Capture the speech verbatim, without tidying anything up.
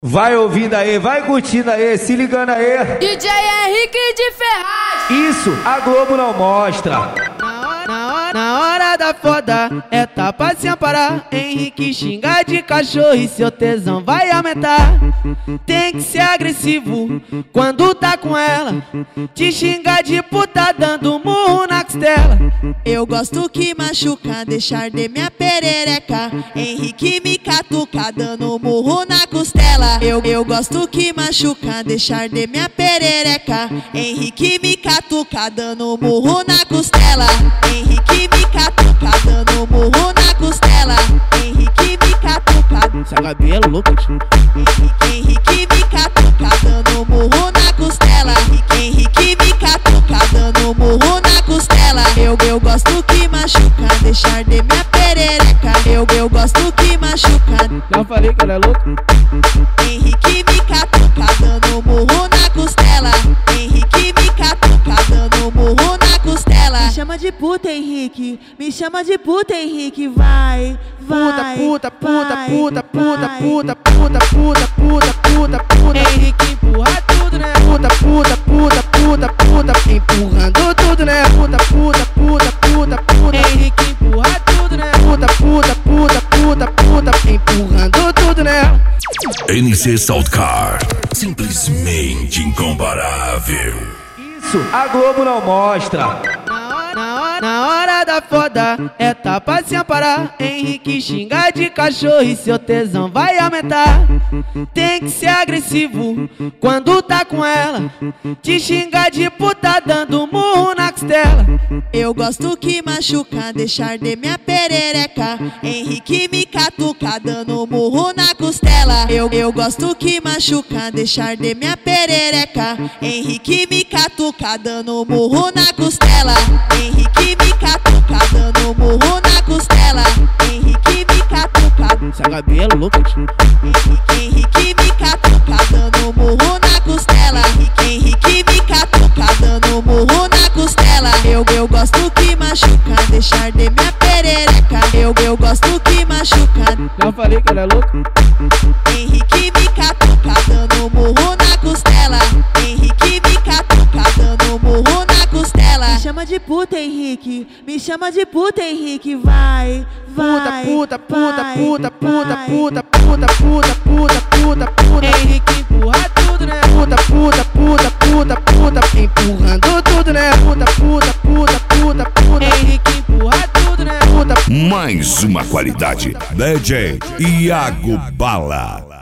Vai ouvindo aí, vai curtindo aí, se ligando aí. D J Henrique de Ferraz. Isso, a Globo não mostra. Na hora, na hora da foda, é tapa sem parar. Henrique xinga de cachorro e seu tesão vai aumentar. Tem que ser agressivo quando tá com ela. Te xinga de puta dando murro na costela. Eu gosto que machuca, deixar de minha perereca. Henrique me catuca, dando murro na costela. Eu, eu gosto que machuca, deixar de minha perereca. Henrique me catuca, dando murro na costela. Henrique me catuca, dando murro na costela. Henrique me catuca. Seu cabelo louco. Henrique, Henrique me catuca, dando murro na costela. Henrique me catuca, dando murro na costela. Eu, eu gosto que machuca, deixar de minha perereca. Eu, eu gosto que machuca. Não falei que ela é louca? Henrique me catuca, dando murro na costela. Henrique me catuca, dando murro na costela. Me chama de puta, Henrique. Me chama de puta, Henrique. Vai, vai. Puta, puta, puta, vai, puta, puta, vai. puta, puta, puta, puta, puta, puta. Henrique empurra tudo, né? Puta, puta, puta, puta, puta. Empurrando tudo, né? Puta, puta, puta, puta, puta. Henrique empurra tudo, né? Puta, puta, puta, puta, puta. Empurrando tudo, né? N C Soundcar, simplesmente incomparável. Isso, a Globo não mostra. Na hora, na hora da foda, é tapa sem parar. Henrique xinga de cachorro e seu tesão vai aumentar. Tem que ser agressivo quando tá com ela. Te xinga de puta dando murro na costela. Eu gosto que machuca, deixar de minha perereca. Henrique me catuca, dando murro na costela. Eu, eu gosto que machuca, deixar de minha perereca. Henrique me catuca, dando murro na costela. Henrique me catuca, dando murro na costela. Henrique me catuca. Seu cabelo louco. Henrique, Henrique me catuca, dando murro na costela. Henrique me catuca, dando murro na costela. Eu, eu gosto que machuca, deixar de minha perereca. Eu, eu gosto que machuca. Não falei que ela é louca? Henrique me catuca, dando murro na costela. Henrique me catuca, dando murro na costela. Me chama de puta, Henrique. Me chama de puta, Henrique. Vai, vai. Puta, puta, vai, puta, puta, vai. puta, puta, puta, puta, puta, puta. Henrique empurra tudo, né? Puta, puta, puta, puta, puta. Empurrando tudo, né? Puta, puta, puta, puta, puta. Henrique empurra tudo, né? Puta. Mais uma qualidade, D J Iago Bala.